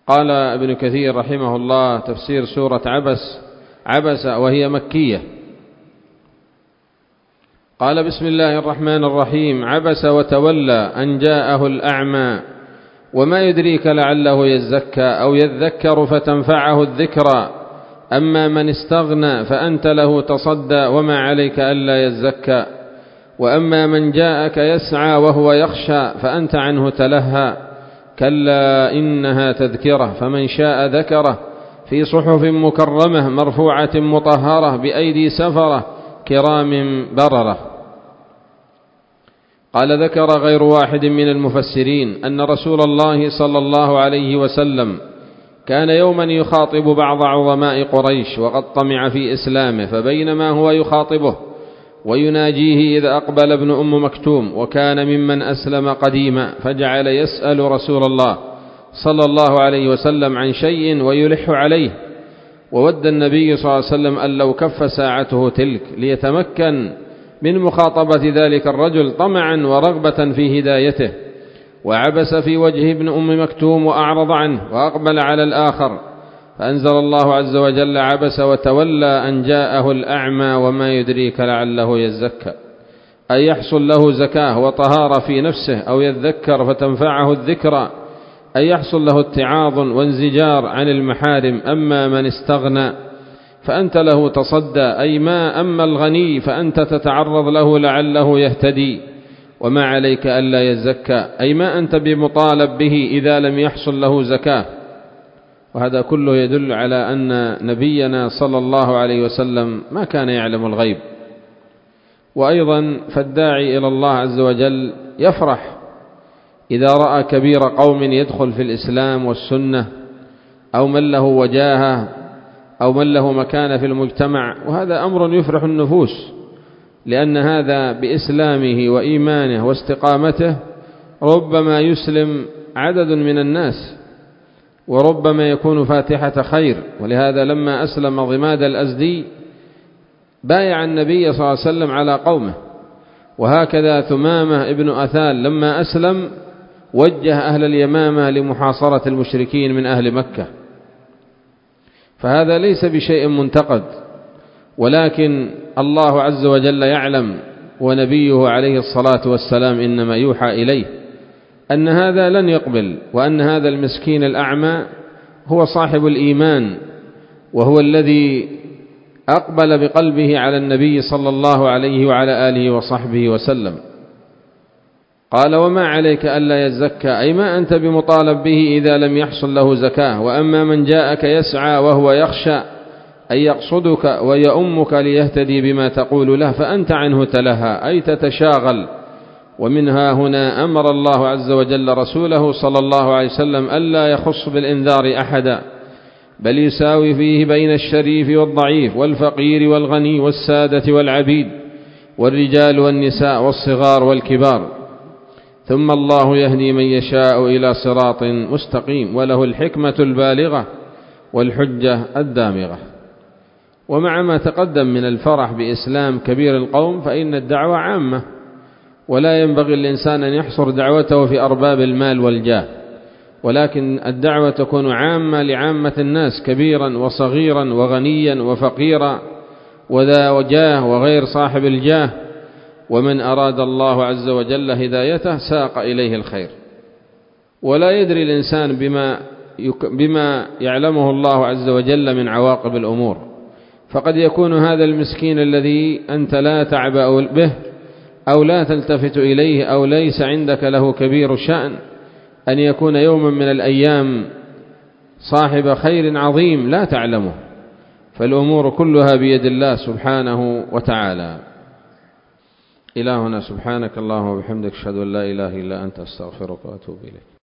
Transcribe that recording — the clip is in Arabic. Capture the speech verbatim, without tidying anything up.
قال ابن كثير رحمه الله تفسير سورة عبس عبس وهي مكية، قال بسم الله الرحمن الرحيم: عبس وتولى أن جاءه الأعمى وما يدريك لعله يزكى أو يذكر فتنفعه الذكرى أما من استغنى فأنت له تصدى وما عليك ألا يزكى وأما من جاءك يسعى وهو يخشى فأنت عنه تلهى كلا إنها تذكرة فمن شاء ذكره في صحف مكرمة مرفوعة مطهرة بأيدي سفرة كرام بررة. قال ذكر غير واحد من المفسرين أن رسول الله صلى الله عليه وسلم كان يوما يخاطب بعض عظماء قريش وقد طمع في إسلامه، فبينما هو يخاطبه ويناجيه إذا أقبل ابن أم مكتوم وكان ممن أسلم قديما، فجعل يسأل رسول الله صلى الله عليه وسلم عن شيء ويلح عليه، وود النبي صلى الله عليه وسلم أن لو كف ساعته تلك ليتمكن من مخاطبة ذلك الرجل طمعا ورغبة في هدايته. وعبس في وجه ابن أم مكتوم وأعرض عنه وأقبل على الآخر، فأنزل الله عز وجل: عبس وتولى أن جاءه الأعمى وما يدريك لعله يزكى، أي يحصل له زكاة وطهارة في نفسه، أو يذكر فتنفعه الذكرى، أي يحصل له اتعاظ وانزجار عن المحارم. أما من استغنى فأنت له تصدى، أي ما أما الغني فأنت تتعرض له لعله يهتدي وما عليك ألا يزكى، أي ما أنت بمطالب به إذا لم يحصل له زكاة. وهذا كله يدل على أن نبينا صلى الله عليه وسلم ما كان يعلم الغيب. وأيضا فالداعي إلى الله عز وجل يفرح إذا رأى كبير قوم يدخل في الإسلام والسنة، أو من له وجاهة أو من له مكانة في المجتمع، وهذا أمر يفرح النفوس، لأن هذا بإسلامه وإيمانه واستقامته ربما يسلم عدد من الناس، وربما يكون فاتحة خير. ولهذا لما أسلم ضماد الأزدي بايع النبي صلى الله عليه وسلم على قومه، وهكذا ثمامة ابن أثال لما أسلم وجه أهل اليمامة لمحاصرة المشركين من أهل مكة. فهذا ليس بشيء منتقد، ولكن الله عز وجل يعلم ونبيه عليه الصلاة والسلام إنما يوحى إليه أن هذا لن يقبل، وأن هذا المسكين الأعمى هو صاحب الإيمان، وهو الذي أقبل بقلبه على النبي صلى الله عليه وعلى آله وصحبه وسلم. قال: وما عليك ألا يزكى، أي ما أنت بمطالب به إذا لم يحصل له زكاة. وأما من جاءك يسعى وهو يخشى، أي يقصدك ويؤمك ليهتدي بما تقول له، فأنت عنه تلهى، أي تتشاغل. ومنها هنا أمر الله عز وجل رسوله صلى الله عليه وسلم ألا يخص بالإنذار أحدا، بل يساوي فيه بين الشريف والضعيف والفقير والغني والسادة والعبيد والرجال والنساء والصغار والكبار. ثم الله يهدي من يشاء إلى صراط مستقيم، وله الحكمة البالغة والحجة الدامغة. ومع ما تقدم من الفرح بإسلام كبير القوم، فإن الدعوة عامة، ولا ينبغي الإنسان أن يحصر دعوته في أرباب المال والجاه، ولكن الدعوة تكون عامة لعامة الناس، كبيرا وصغيرا وغنيا وفقيرا وذا وجاه وغير صاحب الجاه. ومن أراد الله عز وجل هدايته ساق إليه الخير، ولا يدري الإنسان بما, بما يعلمه الله عز وجل من عواقب الأمور. فقد يكون هذا المسكين الذي أنت لا تعبأ به أو لا تلتفت إليه أو ليس عندك له كبير شأن، أن يكون يوما من الأيام صاحب خير عظيم لا تعلمه. فالأمور كلها بيد الله سبحانه وتعالى. إلهنا سبحانك اللهم وبحمدك، أشهد أن لا إله إلا أنت، أستغفرك وأتوب إليك.